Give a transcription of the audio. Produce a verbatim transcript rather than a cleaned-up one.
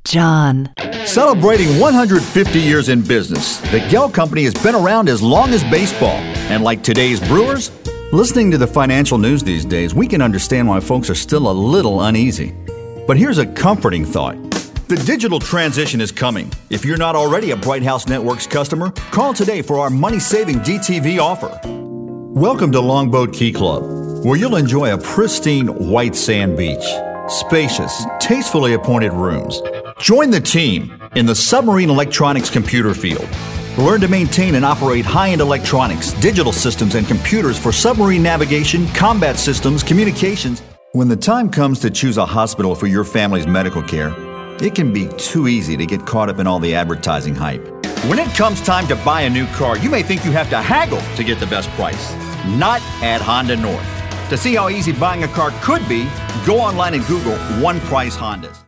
John. Celebrating one hundred fifty years in business, the Gell Company has been around as long as baseball. And like today's Brewers, listening to the financial news these days, we can understand why folks are still a little uneasy. But here's a comforting thought. The digital transition is coming. If you're not already a Bright House Networks customer, call today for our money-saving D T V offer. Welcome to Longboat Key Club, where you'll enjoy a pristine white sand beach, spacious, tastefully appointed rooms. Join the team in the submarine electronics computer field. Learn to maintain and operate high-end electronics, digital systems, and computers for submarine navigation, combat systems, communications. When the time comes to choose a hospital for your family's medical care, it can be too easy to get caught up in all the advertising hype. When it comes time to buy a new car, you may think you have to haggle to get the best price. Not at Honda North. To see how easy buying a car could be, go online and Google One Price Hondas.